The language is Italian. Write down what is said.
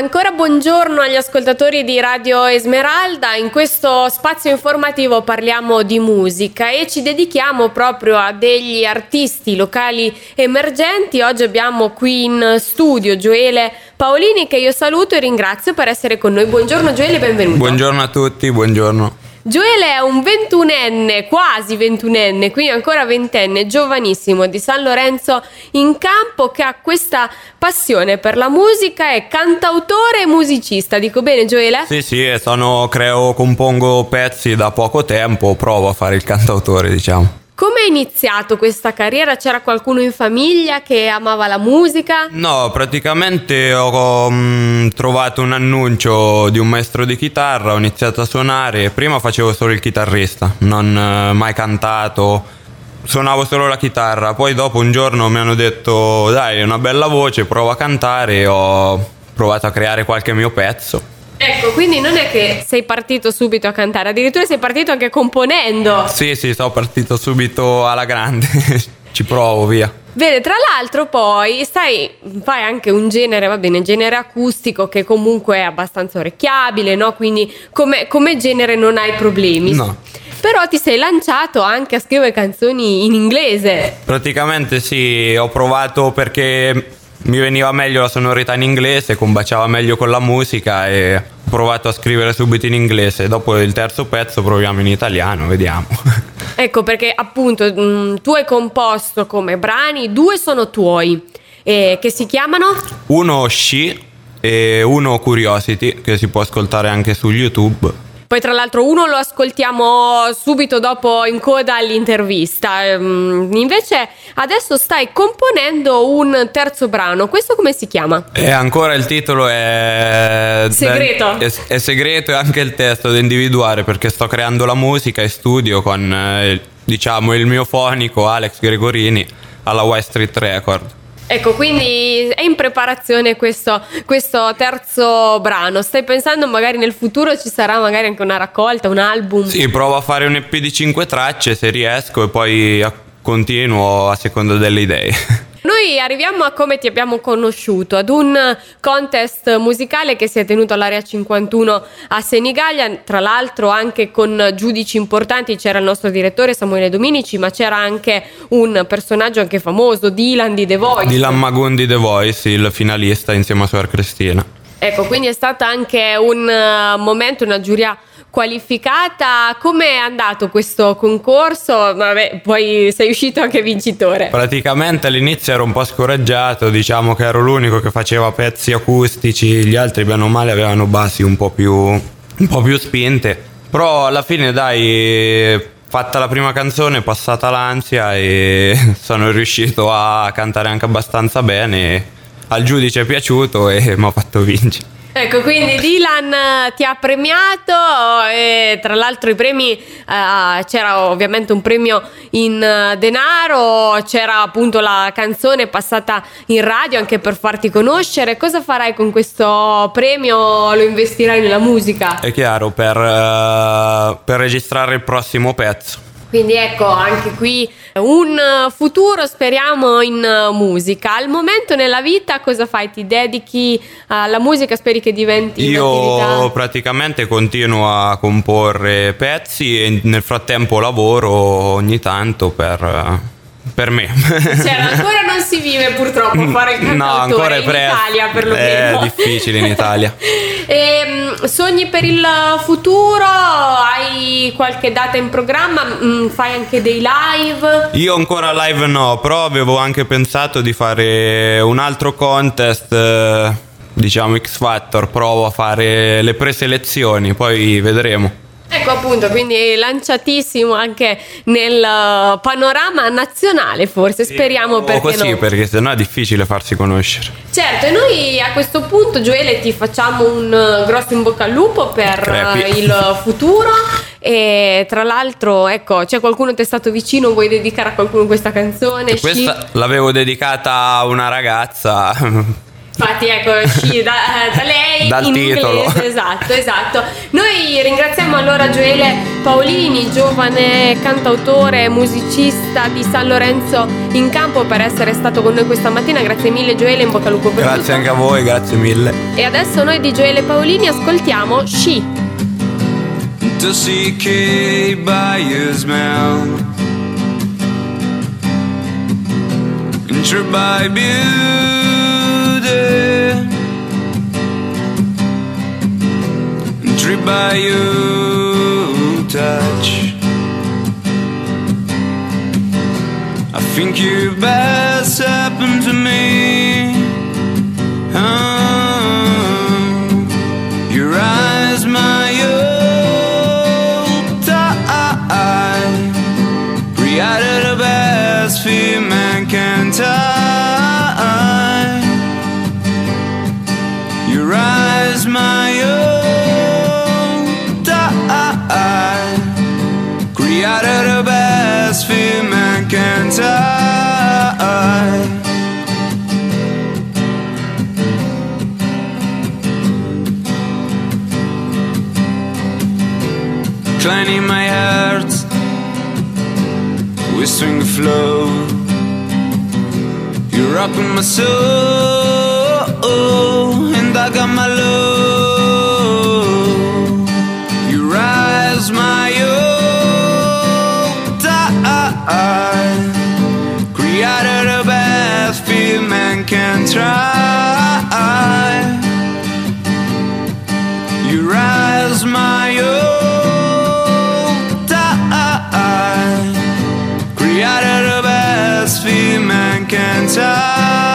Ancora buongiorno agli ascoltatori di Radio Esmeralda. In questo spazio informativo parliamo di musica e ci dedichiamo proprio a degli artisti locali emergenti. Oggi abbiamo qui in studio Gioele Paolini, che io saluto e ringrazio per essere con noi. Buongiorno Gioele, benvenuto. Buongiorno a tutti, buongiorno. Gioele è un 21enne, quasi 21enne, quindi ancora ventenne, giovanissimo, di San Lorenzo in Campo, che ha questa passione per la musica, è cantautore e musicista. Dico bene, Gioele? Sì, compongo pezzi da poco tempo, provo a fare il cantautore, diciamo. Come è iniziato questa carriera? C'era qualcuno in famiglia che amava la musica? No, praticamente ho trovato un annuncio di un maestro di chitarra, ho iniziato a suonare. Prima facevo solo il chitarrista, non mai cantato, suonavo solo la chitarra. Poi dopo un giorno mi hanno detto: dai, hai una bella voce, prova a cantare, e ho provato a creare qualche mio pezzo. Ecco, quindi non è che sei partito subito a cantare, addirittura sei partito anche componendo. Sì, sono partito subito alla grande, ci provo, via. Bene, tra l'altro poi fai anche un genere acustico, che comunque è abbastanza orecchiabile, no? Quindi come genere non hai problemi. No. Però ti sei lanciato anche a scrivere canzoni in inglese. Praticamente sì, ho provato perché mi veniva meglio la sonorità in inglese, combaciava meglio con la musica, e ho provato a scrivere subito in inglese. Dopo il terzo pezzo proviamo in italiano, vediamo. Ecco, perché appunto tu hai composto come brani, 2 sono tuoi, che si chiamano? Uno She e uno Curiosity, che si può ascoltare anche su YouTube. Poi tra l'altro uno lo ascoltiamo subito dopo, in coda all'intervista. Invece adesso stai componendo un terzo brano. Questo come si chiama? Ancora il titolo è segreto. È segreto, e anche il testo da individuare, perché sto creando la musica e studio con il mio fonico Alex Gregorini alla Y Street Record. Ecco, quindi è in preparazione questo terzo brano. Stai pensando magari nel futuro ci sarà magari anche una raccolta, un album? Sì, provo a fare un EP di 5 tracce se riesco, e poi continuo a seconda delle idee. Noi arriviamo a come ti abbiamo conosciuto, ad un contest musicale che si è tenuto all'Area 51 a Senigallia, tra l'altro anche con giudici importanti. C'era il nostro direttore Samuele Dominici, ma c'era anche un personaggio anche famoso, Dylan di The Voice. Dylan Magun di The Voice, il finalista insieme a Suor Cristina. Ecco, quindi è stata anche un momento, una giuria qualificata. Come è andato questo concorso? Vabbè, poi sei uscito anche vincitore. Praticamente all'inizio ero un po' scoraggiato, diciamo che ero l'unico che faceva pezzi acustici, gli altri bene o male avevano bassi un po' più spinte, però alla fine dai, fatta la prima canzone, passata l'ansia, e sono riuscito a cantare anche abbastanza bene. Al giudice è piaciuto e mi ha fatto vincere. Ecco, quindi Dylan ti ha premiato, e tra l'altro i premi, c'era ovviamente un premio in denaro, c'era appunto la canzone passata in radio anche per farti conoscere. Cosa farai con questo premio? Lo investirai nella musica? È chiaro, per registrare il prossimo pezzo. Quindi ecco, anche qui un futuro, speriamo, in musica. Al momento nella vita cosa fai? Ti dedichi alla musica? Speri che diventi un'attività? Io praticamente continuo a comporre pezzi e nel frattempo lavoro ogni tanto per me. Cioè, ancora non si vive purtroppo a fare il cantautore. No, ancora in Italia perlomeno. È difficile in Italia. Sogni per il futuro? Hai qualche data in programma? Fai anche dei live? Io ancora live no, però avevo anche pensato di fare un altro contest, diciamo X Factor. Provo a fare le preselezioni, poi vedremo. Ecco, appunto, quindi lanciatissimo anche nel panorama nazionale, forse, speriamo, perché così, no? Perché sennò è difficile farsi conoscere. Certo, e noi a questo punto, Gioele, ti facciamo un grosso in bocca al lupo per il futuro. E tra l'altro, ecco, c'è qualcuno che ti è stato vicino? Vuoi dedicare a qualcuno questa canzone? Questa l'avevo dedicata a una ragazza. Infatti, ecco, da lei Dal in titolo. inglese. Esatto. Noi ringraziamo allora Gioele Paolini, giovane cantautore, musicista di San Lorenzo in Campo, per essere stato con noi questa mattina. Grazie mille Gioele, in bocca al lupo per Grazie tutto. anche a voi, grazie mille. E adesso noi di Gioele Paolini ascoltiamo Sci. To see by his mouth, injured by beauty, intrigued by your touch. I think you best happen to me. Your eyes, my created the best fear man can tie. Your eyes, my own die. Created the best fear man can tie. Cleaning my heart, whistling the flow. You're rocking my soul, and I got my love. You rise my own die. Created the best fear man can try. You rise my own die. Created the best fear man can tell.